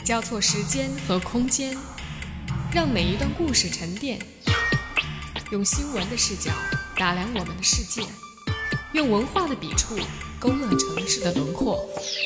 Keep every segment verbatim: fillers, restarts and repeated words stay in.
交错时间和空间，让每一段故事沉淀，用新闻的视角打量我们的世界，用文化的笔触勾勒城市的轮廓。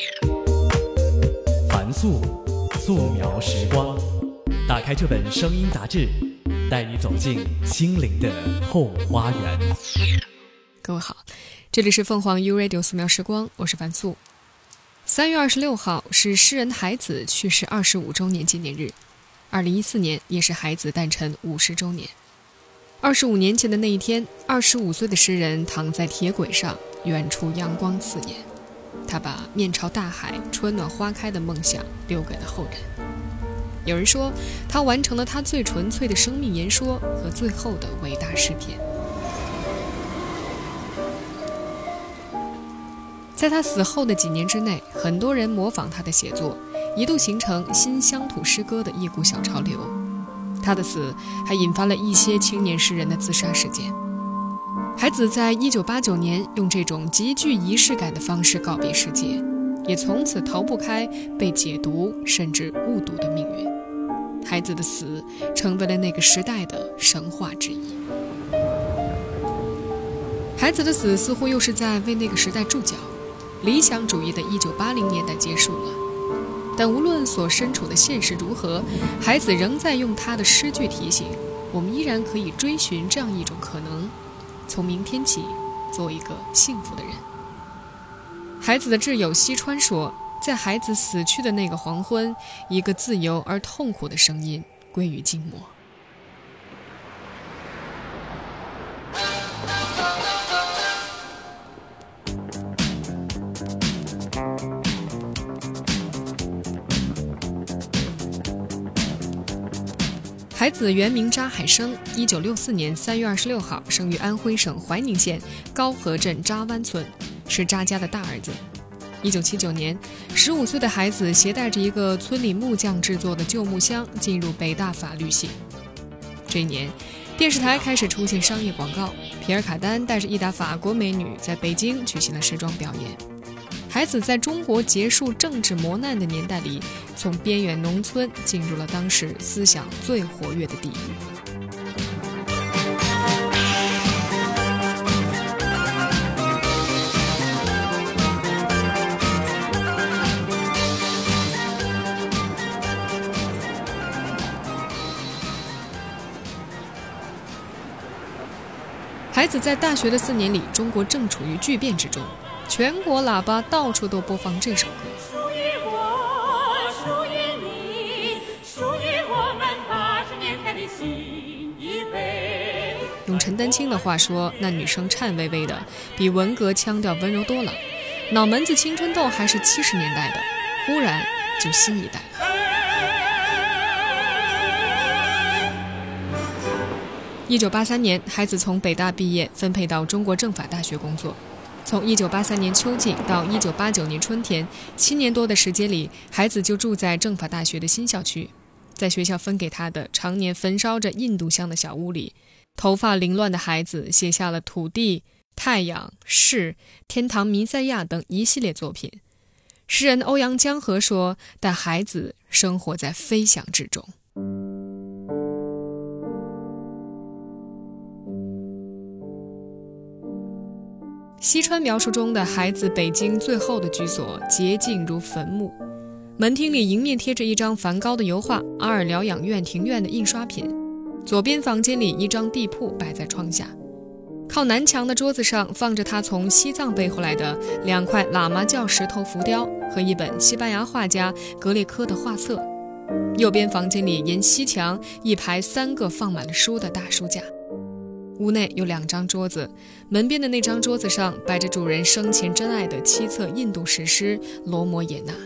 凡素，素描时光。打开这本声音杂志，带你走进心灵的后花园。 各位好，这里是凤凰 U Radio 素描时光，我是凡素。三月二十六号是诗人海子去世二十五周年纪念日，二零一四年也是海子诞辰五十周年。二十五年前的那一天，二十五岁的诗人躺在铁轨上，远处阳光刺眼。他把面朝大海、春暖花开的梦想留给了后人。有人说，他完成了他最纯粹的生命言说和最后的伟大诗篇。在他死后的几年之内，很多人模仿他的写作，一度形成新乡土诗歌的一股小潮流。他的死还引发了一些青年诗人的自杀事件。海子在一九八九年用这种极具仪式感的方式告别世界，也从此逃不开被解读甚至误读的命运。海子的死成为了那个时代的神话之一。海子的死似乎又是在为那个时代注脚。理想主义的一九八零年代结束了，但无论所身处的现实如何，海子仍在用他的诗句提醒我们，依然可以追寻这样一种可能：从明天起，做一个幸福的人。海子的挚友西川说，在海子死去的那个黄昏，一个自由而痛苦的声音归于静默。海子原名查海生，一九六四年三月二十六号生于安徽省怀宁县高河镇查湾村，是查家的大儿子。一九七九年，十五岁的海子携带着一个村里木匠制作的旧木箱进入北大法律系。这一年，电视台开始出现商业广告，皮尔卡丹带着一打法国美女在北京举行了时装表演。海子在中国结束政治磨难的年代里，从边远农村进入了当时思想最活跃的地域。海子在大学的四年里，中国正处于巨变之中，全国喇叭到处都播放这首歌。 属于我，属于你，属于我们八十年代的新一辈。 用陈丹青的话说，那女生颤巍巍的，比文革腔调温柔多了。脑门子青春痘还是七十年代的，忽然就新一代了。一九八三年，海子从北大毕业，分配到中国政法大学工作。从一九八三年秋季到一九八九年春天，七年多的时间里，海子就住在政法大学的新校区。在学校分给他的常年焚烧着印度香的小屋里，头发凌乱的海子写下了《土地》《太阳》《士》《天堂弥赛亚》等一系列作品。诗人欧阳江河说，但海子生活在飞翔之中。西川描述中的海子北京最后的居所洁净如坟墓，门厅里迎面贴着一张梵高的油画，阿尔疗养院庭院的印刷品。左边房间里一张地铺摆在窗下，靠南墙的桌子上放着他从西藏背回来的两块喇嘛教石头浮雕和一本西班牙画家格列科的画册。右边房间里沿西墙一排三个放满了书的大书架。屋内有两张桌子，门边的那张桌子上摆着主人生前珍爱的七册印度史诗《罗摩衍那》。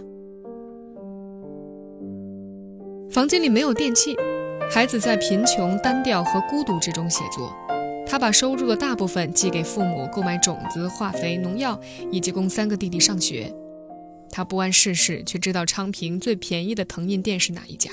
房间里没有电器，海子在贫穷、单调和孤独之中写作。他把收入的大部分寄给父母购买种子、化肥、农药，以及供三个弟弟上学。他不谙世事，却知道昌平最便宜的藤印店是哪一家。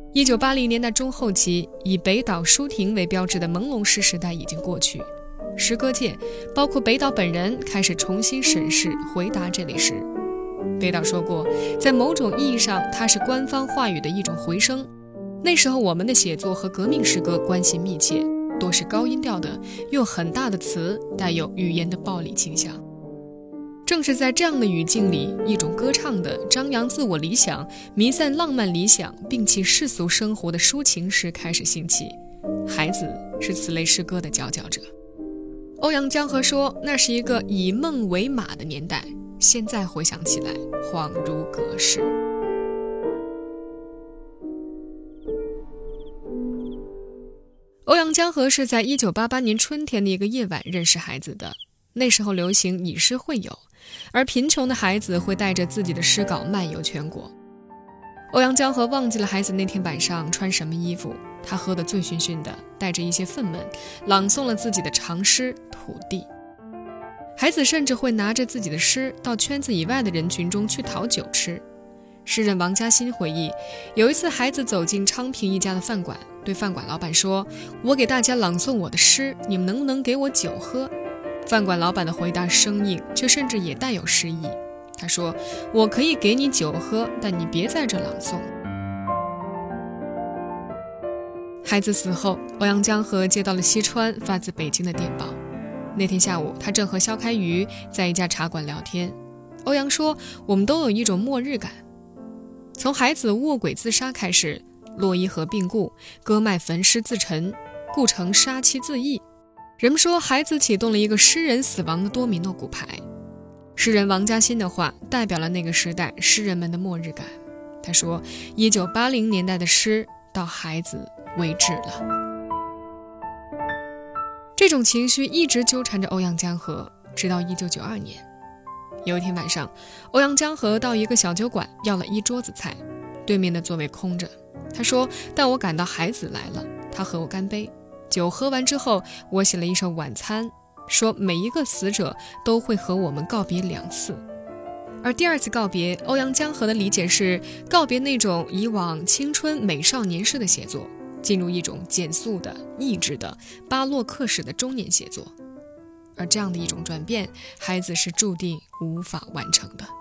一九八零年代中后期，以北岛舒婷为标志的朦胧诗时代已经过去，诗歌界包括北岛本人开始重新审视回答这类诗。北岛说过，在某种意义上它是官方话语的一种回声。那时候我们的写作和革命诗歌关系密切，多是高音调的，用很大的词，带有语言的暴力倾向。正是在这样的语境里，一种歌唱的张扬自我理想、弥散浪漫理想，摒弃世俗生活的抒情诗开始兴起。孩子是此类诗歌的佼佼者。欧阳江河说，那是一个以梦为马的年代，现在回想起来恍如隔世。欧阳江河是在一九八八年春天的一个夜晚认识孩子的，那时候流行以诗会友，而贫穷的孩子会带着自己的诗稿漫游全国。欧阳江河忘记了孩子那天晚上穿什么衣服，他喝得醉醺醺的，带着一些愤懑，朗诵了自己的长诗《土地》。孩子甚至会拿着自己的诗到圈子以外的人群中去讨酒吃。诗人王嘉欣回忆，有一次孩子走进昌平一家的饭馆，对饭馆老板说，我给大家朗诵我的诗，你们能不能给我酒喝？饭馆老板的回答生硬，却甚至也带有诗意。他说，我可以给你酒喝，但你别在这朗诵。孩子死后，欧阳江河接到了西川发自北京的电报。那天下午，他正和肖开瑜在一家茶馆聊天。欧阳说，我们都有一种末日感。从孩子卧轨自杀开始，洛伊河病故，割脉焚尸自沉，顾城杀妻自缢。人们说，孩子启动了一个诗人死亡的多米诺骨牌。诗人王嘉欣的话代表了那个时代诗人们的末日感。他说，一九八零年代的诗到孩子为止了。这种情绪一直纠缠着欧阳江河，直到一九九二年。有一天晚上，欧阳江河到一个小酒馆要了一桌子菜，对面的座位空着。他说，但我感到孩子来了，他和我干杯。酒喝完之后，我写了一首晚餐，说每一个死者都会和我们告别两次。而第二次告别，欧阳江河的理解是告别那种以往青春美少年式的写作，进入一种简素的、意志的、巴洛克式的中年写作。而这样的一种转变，孩子是注定无法完成的。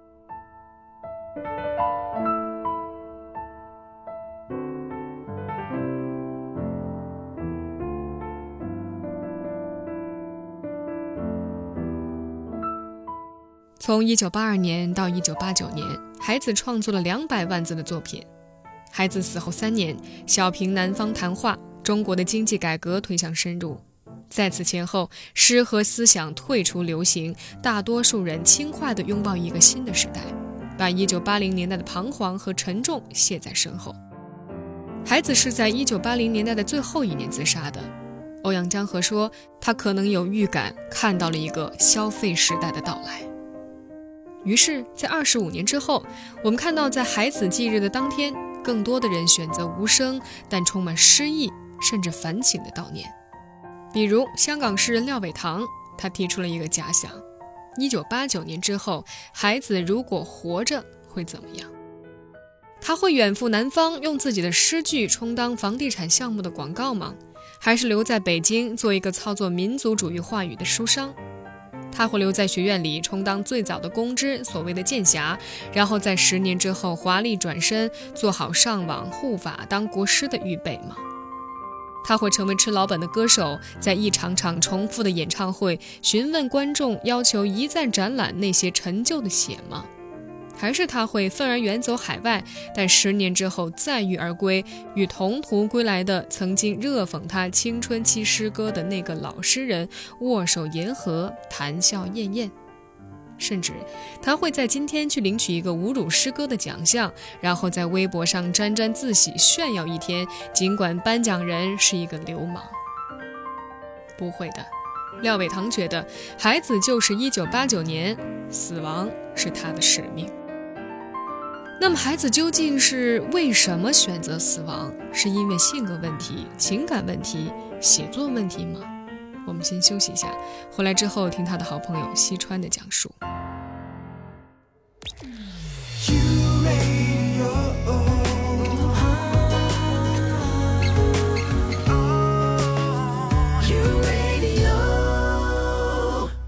从一九八二年到一九八九年，孩子创作了两百万字的作品。孩子死后三年，小平南方谈话，中国的经济改革推向深入。在此前后，诗和思想退出流行，大多数人轻快地拥抱一个新的时代，把一九八零年代的彷徨和沉重卸在身后。孩子是在一九八零年代的最后一年自杀的。欧阳江河说，他可能有预感，看到了一个消费时代的到来。于是在二十五年之后，我们看到在孩子忌日的当天，更多的人选择无声但充满诗意甚至反省的悼念。比如香港诗人廖伟棠，他提出了一个假想，一九八九年之后，孩子如果活着会怎么样？他会远赴南方，用自己的诗句充当房地产项目的广告吗？还是留在北京做一个操作民族主义话语的书商？他会留在学院里充当最早的公知，所谓的剑侠，然后在十年之后华丽转身，做好上网护法当国师的预备吗？他会成为吃老本的歌手，在一场场重复的演唱会询问观众，要求一再展览那些陈旧的血吗？还是他会愤而远走海外，但十年之后再遇而归，与同途归来的曾经热讽他青春期诗歌的那个老诗人握手言和，谈笑晏晏？甚至他会在今天去领取一个侮辱诗歌的奖项，然后在微博上沾沾自喜炫耀一天，尽管颁奖人是一个流氓。不会的，廖伟棠觉得孩子就是一九八九年，死亡是他的使命。那么孩子究竟是为什么选择死亡？是因为性格问题、情感问题、写作问题吗？我们先休息一下，回来之后听他的好朋友西川的讲述。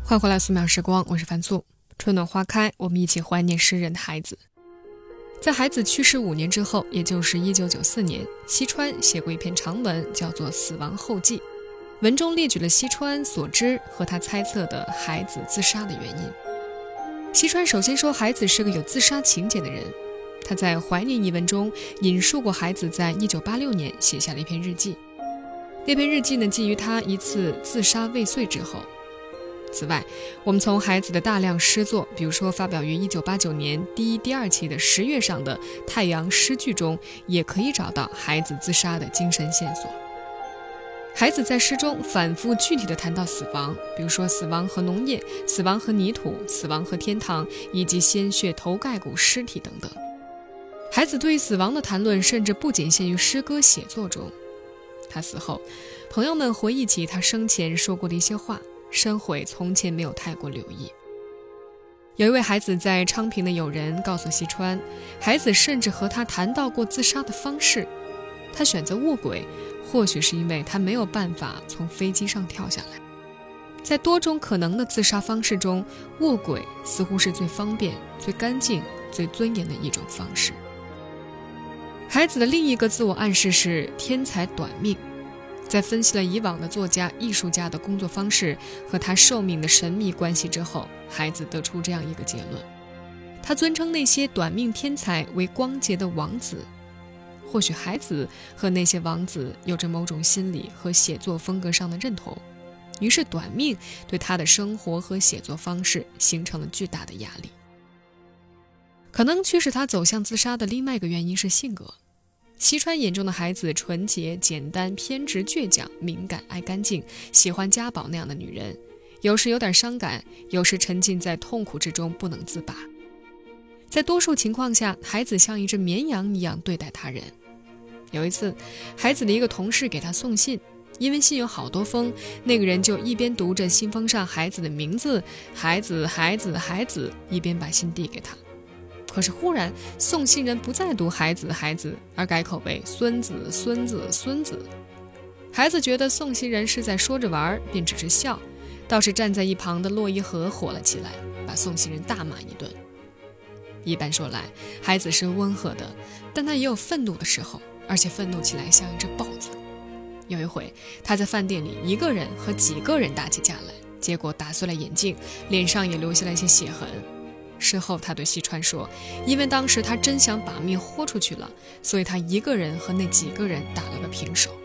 欢迎回来素描时光，我是樊素。春暖花开，我们一起怀念诗人的孩子。在孩子去世五年之后，也就是一九九四年，西川写过一篇长文，叫做《死亡后记》。文中列举了西川所知和他猜测的孩子自杀的原因。西川首先说，孩子是个有自杀情节的人。他在怀念一文中引述过孩子在一九八六年写下了一篇日记。那篇日记呢，基于他一次自杀未遂之后。此外，我们从孩子的大量诗作，比如说发表于一九八九年第一、第二期的十月上的《太阳诗句》中，也可以找到孩子自杀的精神线索。孩子在诗中反复具体地谈到死亡，比如说死亡和农业、死亡和泥土、死亡和天堂，以及鲜血头盖骨尸体等等。孩子对于死亡的谈论甚至不仅限于诗歌写作中。他死后，朋友们回忆起他生前说过的一些话，深悔从前没有太过留意。有一位孩子在昌平的友人告诉西川，孩子甚至和他谈到过自杀的方式。他选择卧轨，或许是因为他没有办法从飞机上跳下来。在多种可能的自杀方式中，卧轨似乎是最方便、最干净、最尊严的一种方式。孩子的另一个自我暗示是天才短命。在分析了以往的作家、艺术家的工作方式和他寿命的神秘关系之后，孩子得出这样一个结论：他尊称那些短命天才为光洁的王子。或许孩子和那些王子有着某种心理和写作风格上的认同，于是短命对他的生活和写作方式形成了巨大的压力。可能驱使他走向自杀的另外一个原因是性格。西川眼中的孩子纯洁、简单、偏执、倔强、敏感、爱干净，喜欢家宝那样的女人，有时有点伤感，有时沉浸在痛苦之中不能自拔。在多数情况下，孩子像一只绵羊一样对待他人。有一次，孩子的一个同事给他送信，因为信有好多封，那个人就一边读着信封上孩子的名字，孩子孩子孩子，一边把信递给他。可是忽然，送信人不再读孩子孩子，而改口为孙子孙子孙子。孩子觉得送信人是在说着玩，便只是笑。倒是站在一旁的洛伊河火了起来，把送信人大骂一顿。一般说来，孩子是温和的，但他也有愤怒的时候，而且愤怒起来像一只豹子。有一回，他在饭店里一个人和几个人打起架来，结果打碎了眼镜，脸上也留下了一些血痕。事后他对西川说，因为当时他真想把命豁出去了，所以他一个人和那几个人打了个平手。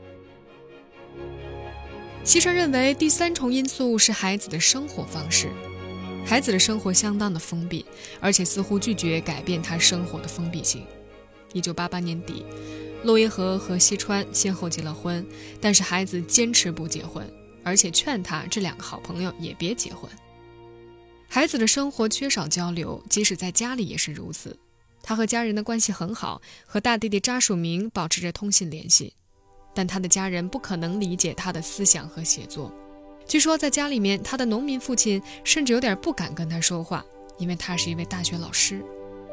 西川认为第三重因素是孩子的生活方式。孩子的生活相当的封闭，而且似乎拒绝改变他生活的封闭性。一九八八年底，洛伊河和西川先后结了婚，但是孩子坚持不结婚，而且劝他这两个好朋友也别结婚。孩子的生活缺少交流，即使在家里也是如此。他和家人的关系很好，和大弟弟扎署明保持着通信联系，但他的家人不可能理解他的思想和写作。据说在家里面，他的农民父亲甚至有点不敢跟他说话，因为他是一位大学老师。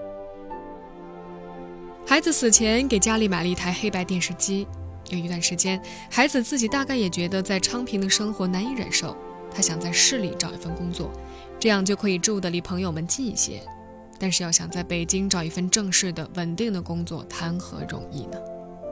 孩子死前给家里买了一台黑白电视机。有一段时间，孩子自己大概也觉得在昌平的生活难以忍受，他想在市里找一份工作，这样就可以住得离朋友们近一些。但是要想在北京找一份正式的稳定的工作，谈何容易呢？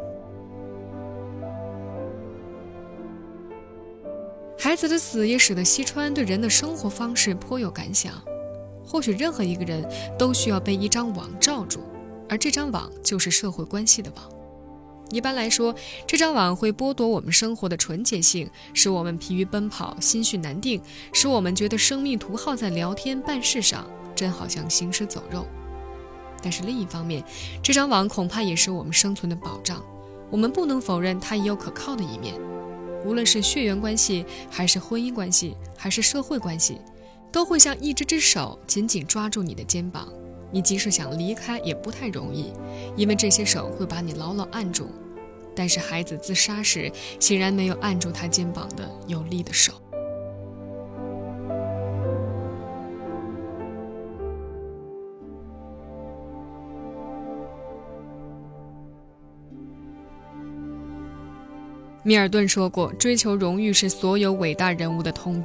孩子的死也使得西川对人的生活方式颇有感想。或许任何一个人都需要被一张网罩住，而这张网就是社会关系的网。一般来说，这张网会剥夺我们生活的纯洁性，使我们疲于奔跑，心绪难定，使我们觉得生命涂耗在聊天办事上，真好像行尸走肉。但是另一方面，这张网恐怕也是我们生存的保障，我们不能否认它也有可靠的一面。无论是血缘关系，还是婚姻关系，还是社会关系，都会像一只只手紧紧抓住你的肩膀，你即使想离开也不太容易，因为这些手会把你牢牢按住。但是孩子自杀时，显然没有按住他肩膀的有力的手。米尔顿说过，追求荣誉是所有伟大人物的通病。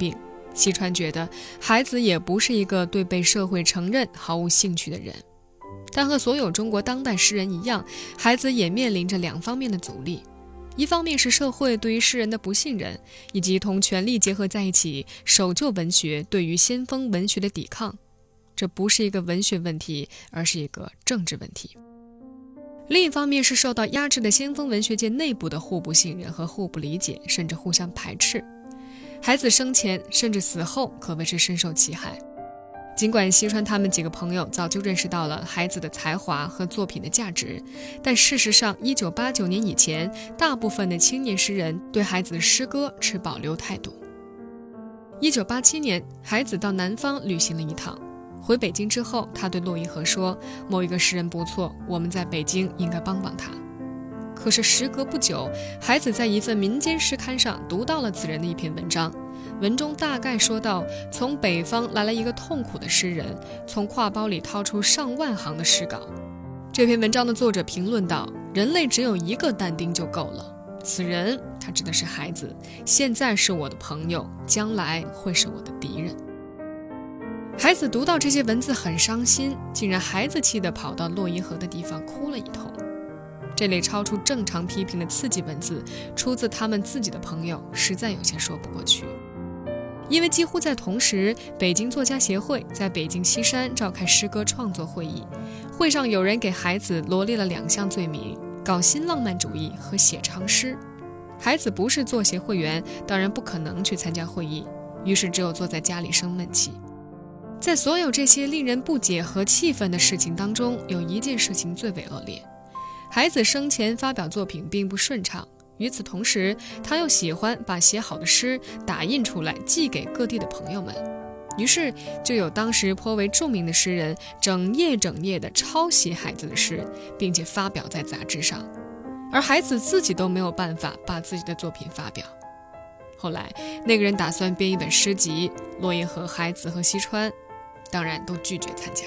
西川觉得孩子也不是一个对被社会承认毫无兴趣的人。但和所有中国当代诗人一样，孩子也面临着两方面的阻力，一方面是社会对于诗人的不信任，以及同权力结合在一起守旧文学对于先锋文学的抵抗。这不是一个文学问题，而是一个政治问题。另一方面是受到压制的先锋文学界内部的互不信任和互不理解，甚至互相排斥。孩子生前甚至死后可谓是深受其害。尽管西川他们几个朋友早就认识到了孩子的才华和作品的价值，但事实上一九八九年以前，大部分的青年诗人对孩子的诗歌持保留态度。一九八七年，孩子到南方旅行了一趟，回北京之后，他对骆银河说，某一个诗人不错，我们在北京应该帮帮他。可是时隔不久，孩子在一份民间诗刊上读到了此人的一篇文章，文中大概说到，从北方来了一个痛苦的诗人，从挎包里掏出上万行的诗稿。这篇文章的作者评论道，人类只有一个但丁就够了，此人，他指的是孩子，现在是我的朋友，将来会是我的敌人。孩子读到这些文字很伤心，竟然孩子气地跑到骆银河的地方哭了一通。这类超出正常批评的刺激文字出自他们自己的朋友，实在有些说不过去。因为几乎在同时，北京作家协会在北京西山召开诗歌创作会议，会上有人给孩子罗列了两项罪名，搞新浪漫主义和写长诗。孩子不是作协会员，当然不可能去参加会议，于是只有坐在家里生闷气。在所有这些令人不解和气愤的事情当中，有一件事情最为恶劣。孩子生前发表作品并不顺畅，与此同时，他又喜欢把写好的诗打印出来寄给各地的朋友们，于是就有当时颇为著名的诗人整夜整夜地抄袭孩子的诗，并且发表在杂志上，而孩子自己都没有办法把自己的作品发表。后来那个人打算编一本诗集，骆银河、孩子和西川当然都拒绝参加。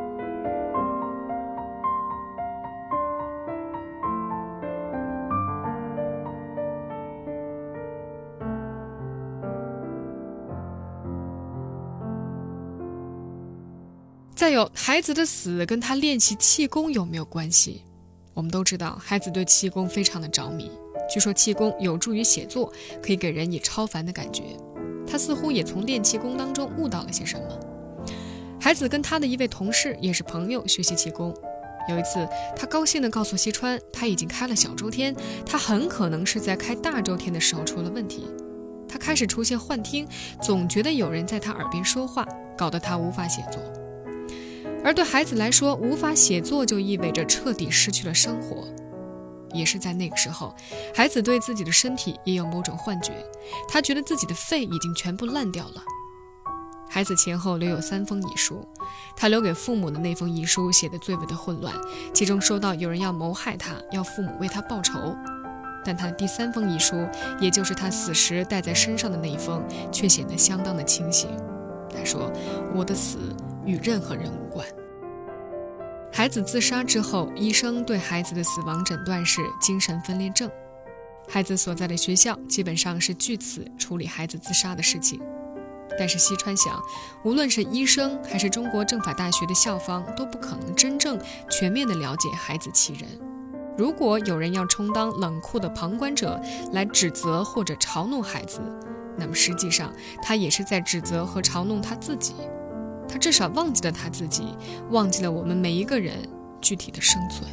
再有，孩子的死跟他练习气功有没有关系？我们都知道孩子对气功非常的着迷，据说气功有助于写作，可以给人以超凡的感觉。他似乎也从练气功当中悟到了些什么。孩子跟他的一位同事也是朋友学习气功，有一次他高兴地告诉西川，他已经开了小周天，他很可能是在开大周天的时候出了问题。他开始出现幻听，总觉得有人在他耳边说话，搞得他无法写作。而对孩子来说，无法写作就意味着彻底失去了生活。也是在那个时候，孩子对自己的身体也有某种幻觉，他觉得自己的肺已经全部烂掉了。孩子前后留有三封遗书，他留给父母的那封遗书写得最为的混乱，其中说到有人要谋害他，要父母为他报仇。但他的第三封遗书，也就是他死时带在身上的那一封，却显得相当的清醒。他说，我的死与任何人无关。孩子自杀之后，医生对孩子的死亡诊断是精神分裂症。孩子所在的学校基本上是据此处理孩子自杀的事情。但是西川想，无论是医生还是中国政法大学的校方，都不可能真正全面地了解孩子其人。如果有人要充当冷酷的旁观者来指责或者嘲弄孩子，那么实际上他也是在指责和嘲弄他自己。他至少忘记了他自己，忘记了我们每一个人具体的生存。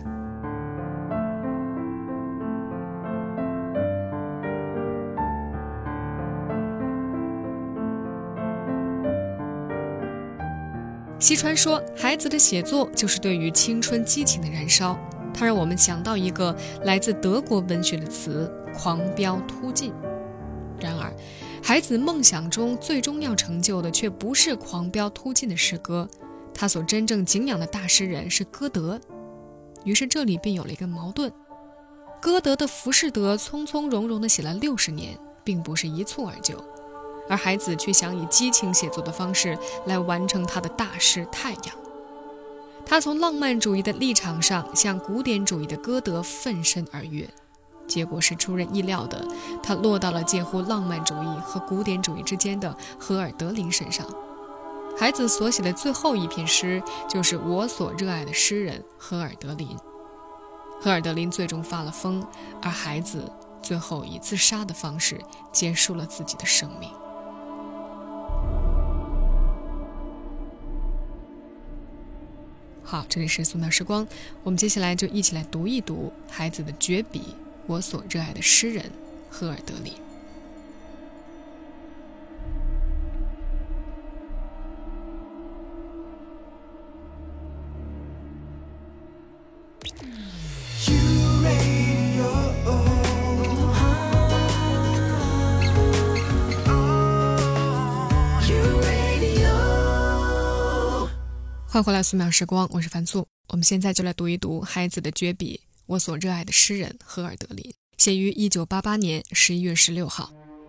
西川说，孩子的写作就是对于青春激情的燃烧，它让我们想到一个来自德国文学的词——狂飙突进。然而孩子梦想中最终要成就的却不是狂飙突进的诗歌，他所真正敬仰的大诗人是歌德。于是这里便有了一个矛盾，歌德的《浮士德》匆匆容容地写了六十年，并不是一蹴而就，而孩子却想以激情写作的方式来完成他的大诗《太阳》。他从浪漫主义的立场上向古典主义的歌德奋身而跃， 结果是出人意料的，他落到了介乎浪漫主义和古典主义之间的荷尔德林身上。孩子所写的最后一篇诗就是我所热爱的诗人荷尔德林。荷尔德林最终发了疯，而孩子最后以自杀的方式结束了自己的生命。好，这里是素描时光，我们接下来就一起来读一读孩子的绝笔，我所热爱的诗人荷尔德林。欢迎回来素描时光，我是樊素。我们现在就来读一读孩子的绝笔，我所热爱的诗人荷尔德林，写于一九八八年十一月十六号。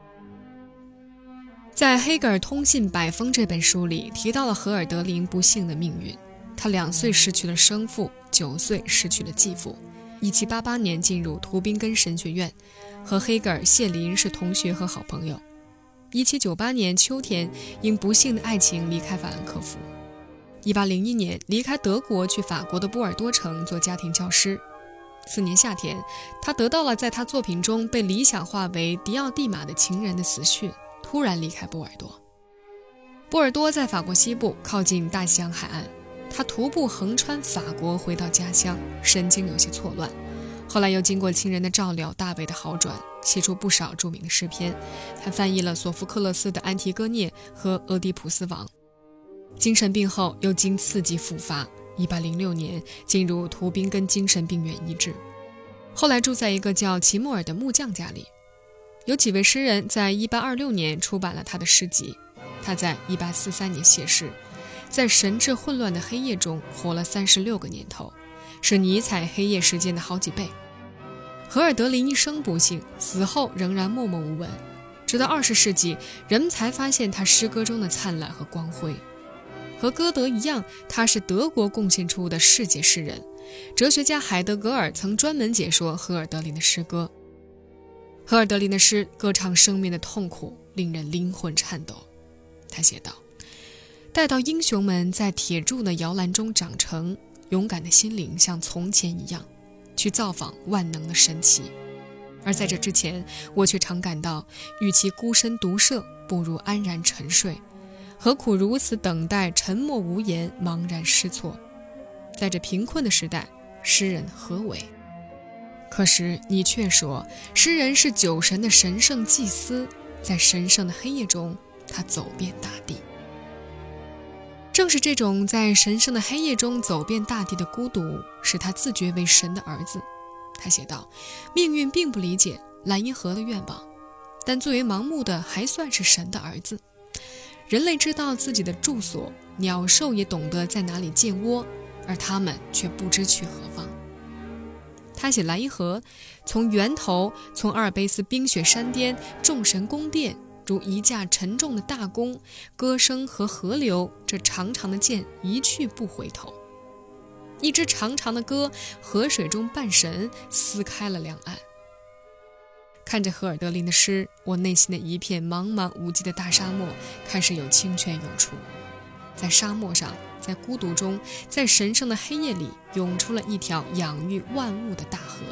在黑格尔通信百封这本书里提到了荷尔德林不幸的命运。他两岁失去了生父，九岁失去了继父。一七八八年进入图宾根神学院，和黑格尔、谢林是同学和好朋友。一七九八年秋天，因不幸的爱情离开法兰克福。一八零一年离开德国去法国的波尔多城做家庭教师。次年夏天，他得到了在他作品中被理想化为迪奥蒂玛的情人的死讯，突然离开波尔多。波尔多在法国西部，靠近大西洋海岸。他徒步横穿法国回到家乡，神经有些错乱。后来又经过亲人的照料，大为的好转，写出不少著名的诗篇。他翻译了索福克勒斯的《安提戈涅》和《俄狄浦斯王》。精神病后又经刺激复发，一八零六年进入图宾根精神病院医治，后来住在一个叫齐莫尔的木匠家里。有几位诗人在一八二六年出版了他的诗集。他在一八四三年谢世，在神志混乱的黑夜中活了三十六个年头，是尼采黑夜时间的好几倍。荷尔德林一生不幸，死后仍然默默无闻，直到二十世纪，人们才发现他诗歌中的灿烂和光辉。和歌德一样，他是德国贡献出的世界诗人。哲学家海德格尔曾专门解说荷尔德林的诗歌。荷尔德林的诗歌唱生命的痛苦，令人灵魂颤抖。他写道：待到英雄们在铁柱的摇篮中长成，勇敢的心灵像从前一样去造访万能的神奇。而在这之前，我却常感到与其孤身独舍，不如安然沉睡，何苦如此等待，沉默无言，茫然失措。在这贫困的时代，诗人何为？可是你却说，诗人是酒神的神圣祭司，在神圣的黑夜中，他走遍大地。正是这种在神圣的黑夜中走遍大地的孤独，使他自觉为神的儿子。他写道：命运并不理解蓝银河的愿望，但最为盲目的还算是神的儿子。人类知道自己的住所，鸟兽也懂得在哪里建窝，而他们却不知去何方。他写蓝银河，从源头，从阿尔卑斯冰雪山巅，众神宫殿，如一架沉重的大弓，歌声和河流，这长长的剑一去不回头。一支长长的歌，河水中半神，撕开了两岸。看着荷尔德林的诗，我内心的一片茫茫无际的大沙漠开始有清泉涌出。在沙漠上，在孤独中，在神圣的黑夜里，涌出了一条养育万物的大河。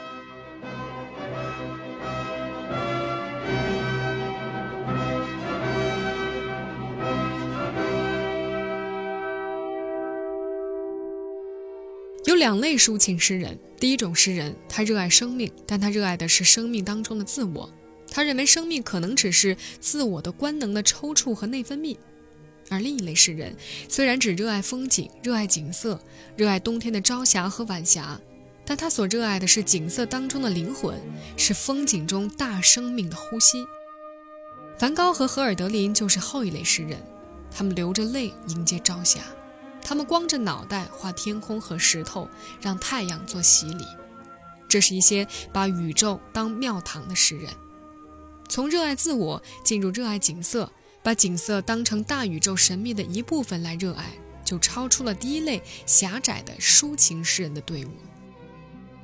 有两类抒情诗人。第一种诗人，他热爱生命，但他热爱的是生命当中的自我。他认为生命可能只是自我的官能的抽搐和内分泌。而另一类诗人，虽然只热爱风景，热爱景色，热爱冬天的朝霞和晚霞，但他所热爱的是景色当中的灵魂，是风景中大生命的呼吸。梵高和荷尔德林就是后一类诗人，他们流着泪迎接朝霞，他们光着脑袋画天空和石头，让太阳做洗礼。这是一些把宇宙当庙堂的诗人，从热爱自我进入热爱景色，把景色当成大宇宙神秘的一部分来热爱，就超出了第一类狭窄的抒情诗人的队伍。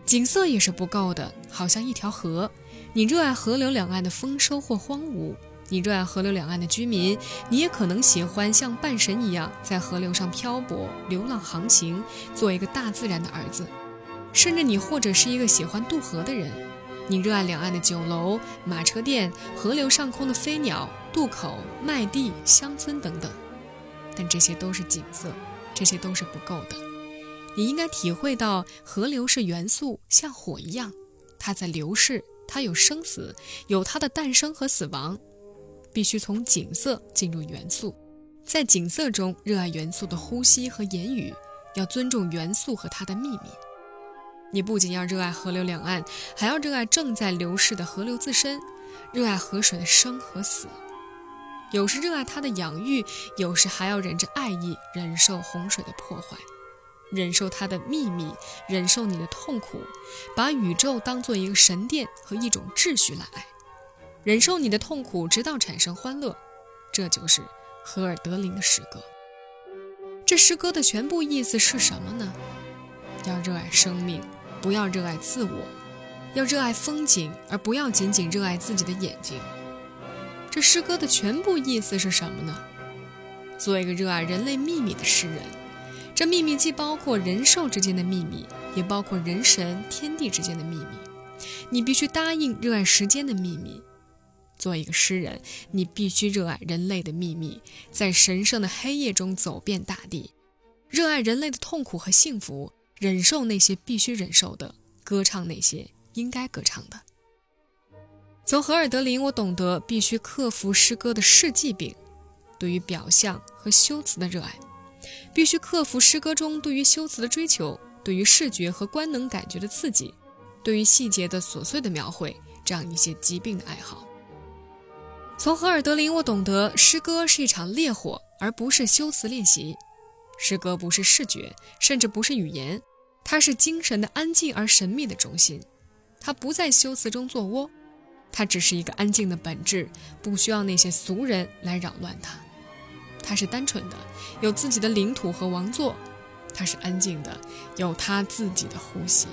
景色也是不够的，好像一条河，你热爱河流两岸的丰收或荒芜，你热爱河流两岸的居民，你也可能喜欢像半神一样在河流上漂泊、流浪航行，做一个大自然的儿子。甚至你或者是一个喜欢渡河的人，你热爱两岸的酒楼、马车店、河流上空的飞鸟、渡口、麦地、乡村等等。但这些都是景色，这些都是不够的。你应该体会到河流是元素，像火一样，它在流逝，它有生死，有它的诞生和死亡。必须从景色进入元素，在景色中热爱元素的呼吸和言语，要尊重元素和它的秘密。你不仅要热爱河流两岸，还要热爱正在流逝的河流自身，热爱河水的生和死。有时热爱它的养育，有时还要忍着爱意，忍受洪水的破坏，忍受它的秘密，忍受你的痛苦，把宇宙当作一个神殿和一种秩序来爱，忍受你的痛苦，直到产生欢乐。这就是荷尔德林的诗歌。这诗歌的全部意思是什么呢？要热爱生命，不要热爱自我，要热爱风景，而不要仅仅热爱自己的眼睛。这诗歌的全部意思是什么呢？做一个热爱人类秘密的诗人，这秘密既包括人兽之间的秘密，也包括人神天地之间的秘密。你必须答应热爱时间的秘密。做一个诗人，你必须热爱人类的秘密，在神圣的黑夜中走遍大地，热爱人类的痛苦和幸福，忍受那些必须忍受的，歌唱那些应该歌唱的。从荷尔德林，我懂得必须克服诗歌的世纪病，对于表象和修辞的热爱，必须克服诗歌中对于修辞的追求，对于视觉和官能感觉的刺激，对于细节的琐碎的描绘，这样一些疾病的爱好。从荷尔德林，我懂得诗歌是一场烈火，而不是修辞练习。诗歌不是视觉，甚至不是语言，它是精神的安静而神秘的中心。它不在修辞中做窝，它只是一个安静的本质，不需要那些俗人来扰乱它。它是单纯的，有自己的领土和王座。它是安静的，有它自己的呼吸。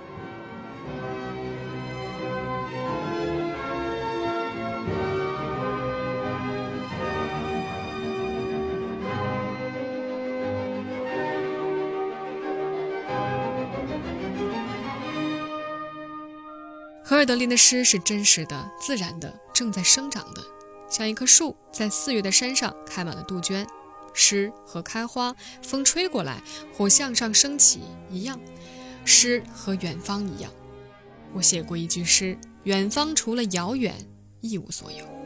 荷尔德林的诗是真实的、自然的、正在生长的，像一棵树在四月的山上开满了杜鹃。诗和开花，风吹过来或向上升起一样，诗和远方一样。我写过一句诗：远方除了遥远，一无所有。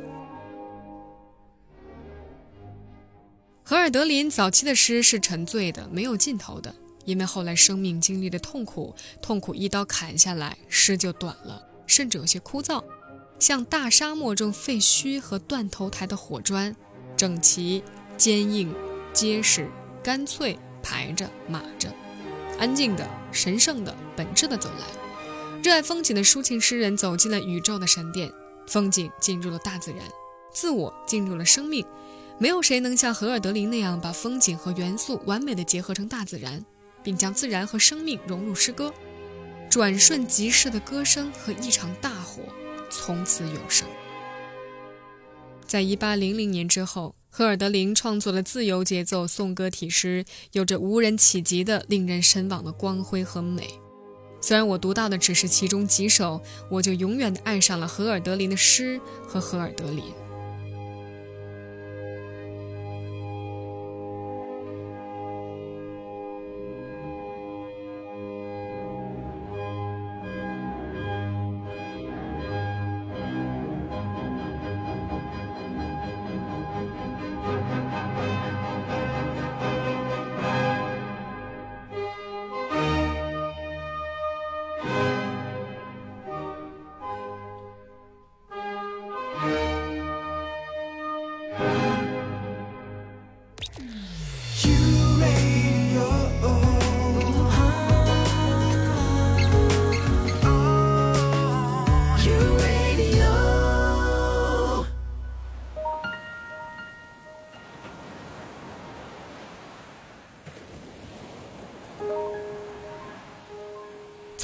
荷尔德林早期的诗是沉醉的，没有尽头的，因为后来生命经历的痛苦，痛苦一刀砍下来，诗就短了，甚至有些枯燥，像大沙漠中废墟和断头台的火砖，整齐、坚硬、结实、干脆，排着、码着，安静的、神圣的、本质的走来。热爱风景的抒情诗人走进了宇宙的神殿，风景进入了大自然，自我进入了生命。没有谁能像荷尔德林那样把风景和元素完美地结合成大自然，并将自然和生命融入诗歌。转瞬即逝的歌声和一场大火从此永生。在一八零零年之后，荷尔德林创作了自由节奏颂歌体诗，有着无人企及的令人神往的光辉和美。虽然我读到的只是其中几首，我就永远地爱上了荷尔德林的诗和荷尔德林。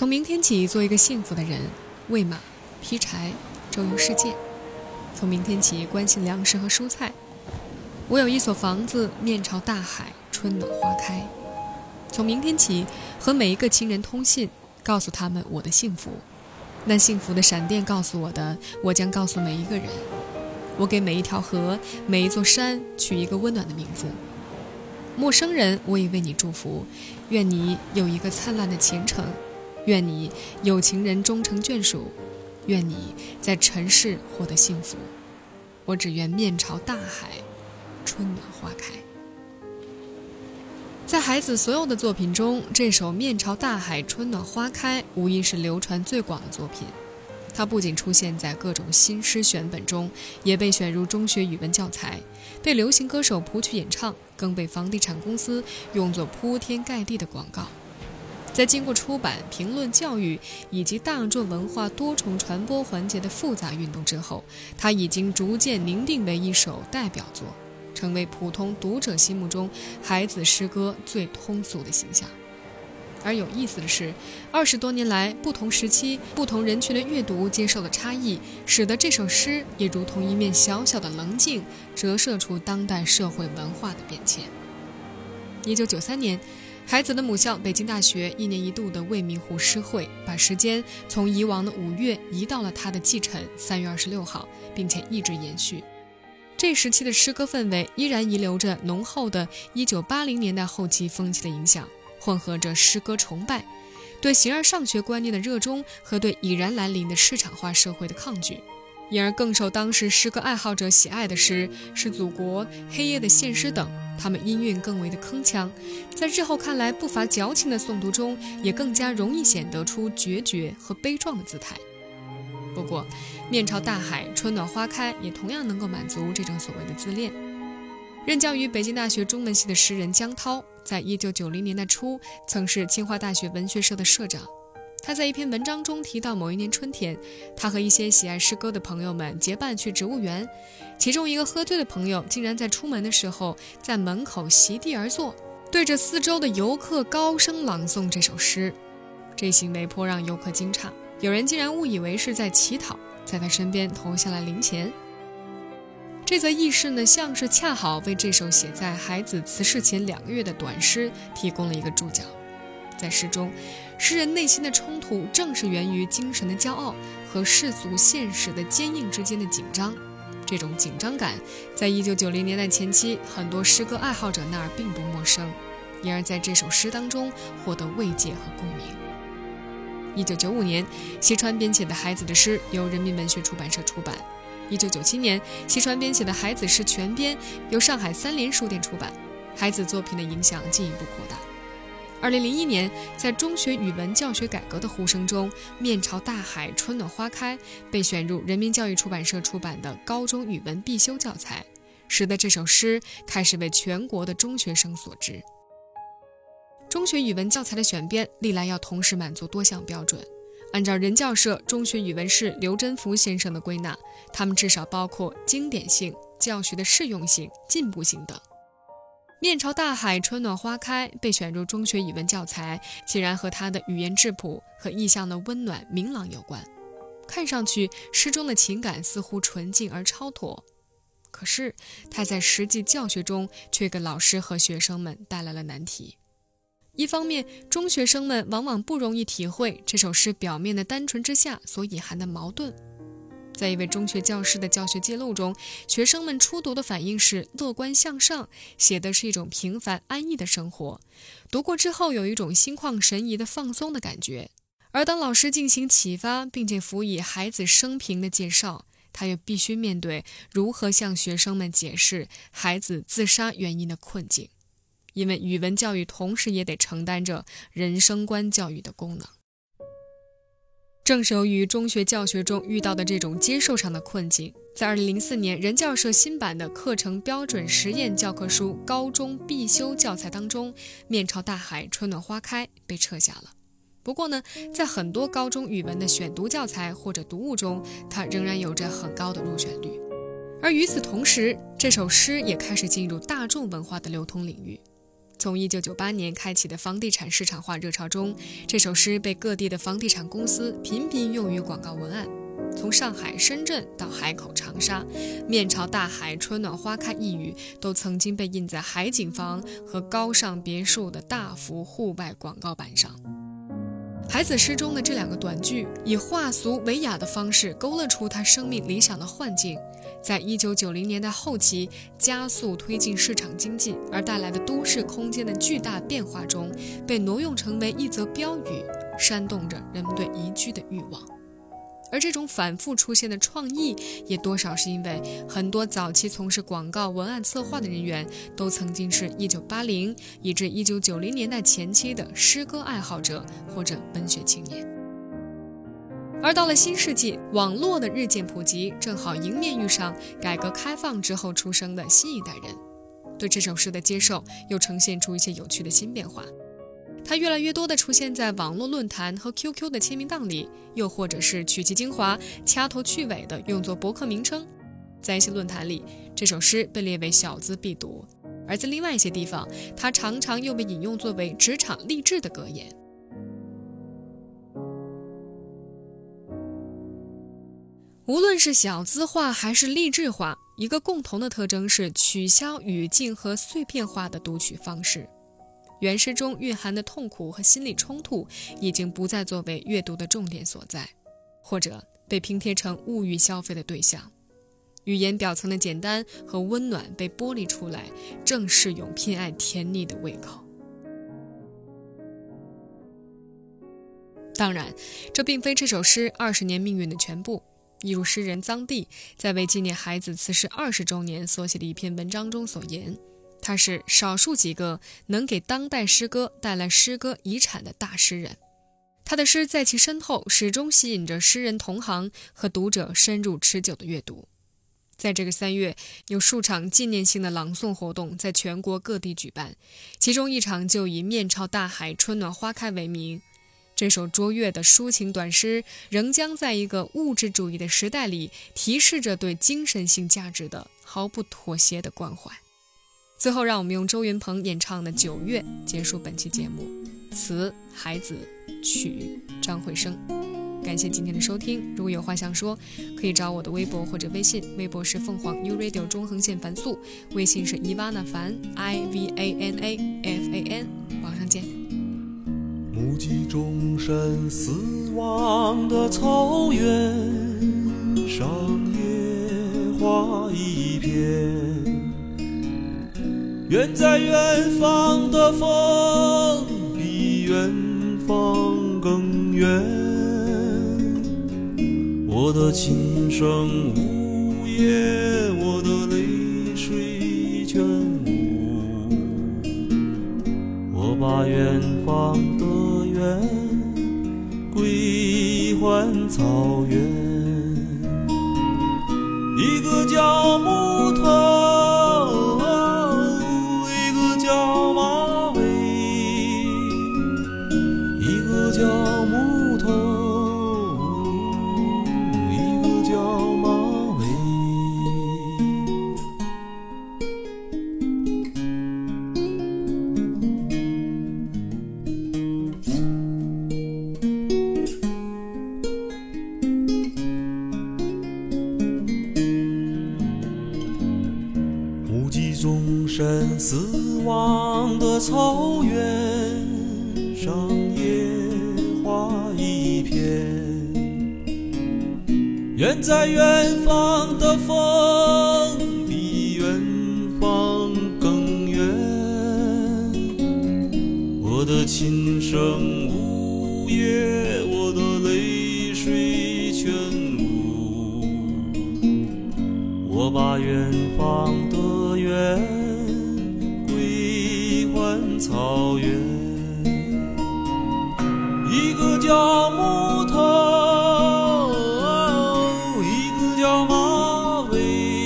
从明天起做一个幸福的人，喂马、劈柴、周游世界。从明天起关心粮食和蔬菜。我有一所房子，面朝大海，春暖花开。从明天起和每一个亲人通信，告诉他们我的幸福。那幸福的闪电告诉我的，我将告诉每一个人。我给每一条河、每一座山取一个温暖的名字。陌生人，我也为你祝福，愿你有一个灿烂的前程，愿你有情人终成眷属，愿你在尘世获得幸福。我只愿面朝大海，春暖花开。在孩子所有的作品中，这首《面朝大海，春暖花开》无疑是流传最广的作品。它不仅出现在各种新诗选本中，也被选入中学语文教材，被流行歌手谱曲演唱，更被房地产公司用作铺天盖地的广告。在经过出版、评论、教育以及大众文化多重传播环节的复杂运动之后，它已经逐渐凝定为一首代表作，成为普通读者心目中孩子诗歌最通俗的形象。而有意思的是，二十多年来，不同时期、不同人群的阅读接受的差异，使得这首诗也如同一面小小的棱镜，折射出当代社会文化的变迁。一九九三年，孩子的母校北京大学一年一度的未名湖诗会，把时间从以往的五月移到了他的忌辰三月二十六号，并且一直延续。这时期的诗歌氛围依然遗留着浓厚的一九八零年代后期风气的影响，混合着诗歌崇拜、对形而上学观念的热衷和对已然来临的市场化社会的抗拒。因而更受当时诗歌爱好者喜爱的诗是祖国、黑夜的现诗等，他们音韵更为的铿锵，在日后看来不乏矫情的诵读中，也更加容易显得出决绝和悲壮的姿态。不过面朝大海，春暖花开也同样能够满足这种所谓的自恋。任教于北京大学中文系的诗人江涛，在一九九零年代初曾是清华大学文学社的社长。他在一篇文章中提到，某一年春天，他和一些喜爱诗歌的朋友们结伴去植物园，其中一个喝醉的朋友竟然在出门的时候在门口席地而坐，对着四周的游客高声朗诵这首诗。这行为颇让游客惊诧，有人竟然误以为是在乞讨，在他身边投下来零钱。这则轶事呢，像是恰好为这首写在孩子辞世前两个月的短诗提供了一个注脚。在诗中，诗人内心的冲突正是源于精神的骄傲和世俗现实的坚硬之间的紧张。这种紧张感在一九九零年代前期很多诗歌爱好者那儿并不陌生，因而在这首诗当中获得慰藉和共鸣。一九九五年，西川编写的孩子的诗由人民文学出版社出版。一九九七年，西川编写的孩子诗全编由上海三联书店出版，孩子作品的影响进一步扩大。二零零一年，在中学语文教学改革的呼声中，面朝大海，春暖花开被选入人民教育出版社出版的高中语文必修教材，使得这首诗开始为全国的中学生所知。中学语文教材的选编历来要同时满足多项标准，按照人教社中学语文士刘贞福先生的归纳，它们至少包括经典性、教学的适用性、进步性等。面朝大海，春暖花开被选入中学语文教材，显然和它的语言质朴和意象的温暖明朗有关。看上去诗中的情感似乎纯净而超脱，可是它在实际教学中却给老师和学生们带来了难题。一方面，中学生们往往不容易体会这首诗表面的单纯之下所隐含的矛盾。在一位中学教师的教学记录中，学生们初读的反应是乐观向上，写的是一种平凡安逸的生活，读过之后有一种心旷神怡的放松的感觉。而当老师进行启发并且辅以孩子生平的介绍，他又必须面对如何向学生们解释孩子自杀原因的困境，因为语文教育同时也得承担着人生观教育的功能。正是由于中学教学中遇到的这种接受上的困境，在二零零四年人教社新版的课程标准实验教科书高中必修教材当中，面朝大海，春暖花开被撤下了。不过呢，在很多高中语文的选读教材或者读物中，它仍然有着很高的入选率。而与此同时，这首诗也开始进入大众文化的流通领域。 从一九九八年开启的房地产市场化热潮中，这首诗被各地的房地产公司频频用于广告文案。从上海、深圳到海口、长沙，面朝大海，春暖花开一语都曾经被印在海景房和高尚别墅的大幅户外广告板上。海子诗中的这两个短句，以化俗为雅的方式勾勒出他生命理想的幻境，在一九九零年代后期加速推进市场经济而带来的都市空间的巨大变化中，被挪用成为一则标语，煽动着人们对宜居的欲望。而这种反复出现的创意，也多少是因为很多早期从事广告文案策划的人员，都曾经是一九八零以至一九九零年代前期的诗歌爱好者或者文学青年。而到了新世纪，网络的日渐普及，正好迎面遇上改革开放之后出生的新一代人，对这首诗的接受又呈现出一些有趣的新变化。它越来越多地出现在网络论坛和 Q Q 的签名档里，又或者是取其精华，掐头去尾的用作博客名称。在一些论坛里，这首诗被列为小资必读，而在另外一些地方，它常常又被引用作为职场励志的格言。无论是小资化还是励志化，一个共同的特征是取消语境和碎片化的读取方式。原诗中蕴含的痛苦和心理冲突已经不再作为阅读的重点所在，或者被拼贴成物欲消费的对象。语言表层的简单和温暖被剥离出来，正是用偏爱甜腻的胃口。当然，这并非这首诗二十年命运的全部。一如诗人臧棣在为纪念海子辞世二十周年所写的一篇文章中所言，他是少数几个能给当代诗歌带来诗歌遗产的大诗人。他的诗在其身后始终吸引着诗人同行和读者深入持久的阅读。在这个三月，有数场纪念性的朗诵活动在全国各地举办，其中一场就以面朝大海，春暖花开为名。这首卓越的抒情短诗仍将在一个物质主义的时代里提示着对精神性价值的毫不妥协的关怀。最后，让我们用周云鹏演唱的《九月》结束本期节目，词海子，曲张惠生。感谢今天的收听，如果有话想说，可以找我的微博或者微信，微博是凤凰 U Radio 中横线凡素，微信是伊娃娜凡 I V A N A F A N， 网上见。 目击众生死亡的草原上，野花一片，远在远方的风比远方更远，我的琴声呜咽，我的泪水全无，我把远方的远归还草原，一个叫木头，一个叫马尾，一个叫木头，一个叫马尾。目击众生死亡的草原上，野花一片，远在远方的风比远方更远，我的琴声呜咽，我的泪水全无，我把远方的远归还草原，一个叫木头，一个叫马尾，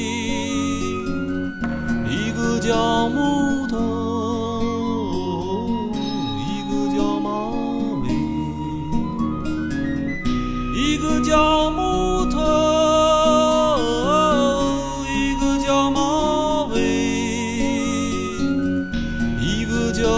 一个叫木头，一个叫马尾，一个叫木头，一个叫马尾，一个叫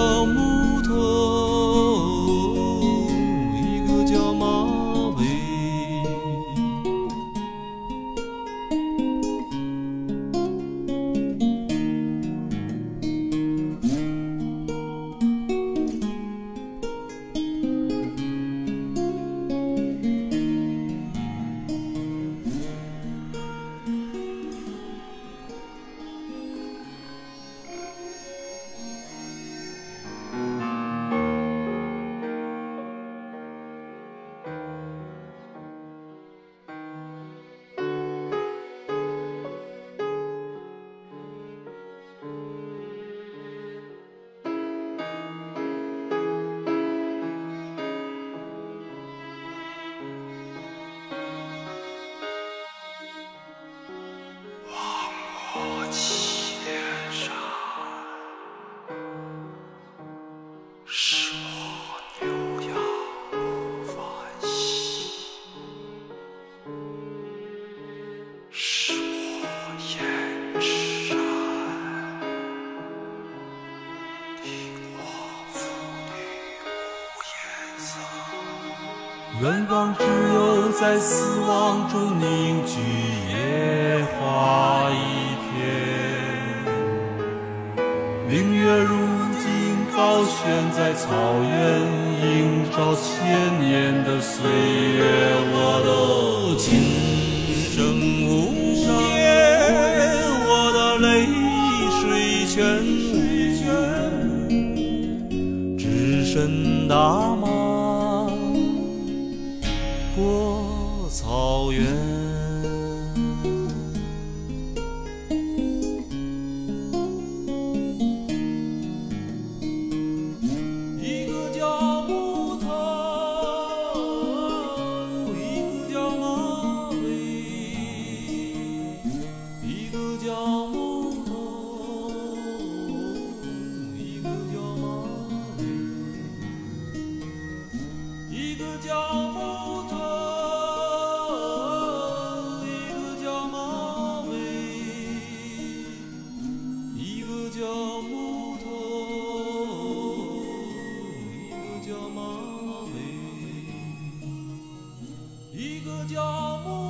在死亡中凝聚野花一片。明月如今高悬在草原，映照千年的岁月。我的琴声无言，我的泪水全无，只身大马过草原。一个叫木头，一个叫马尾，一个叫木头，一个叫马尾，一个叫木头，一个叫马尾，一个叫木头，一个叫马尾，一个叫木头。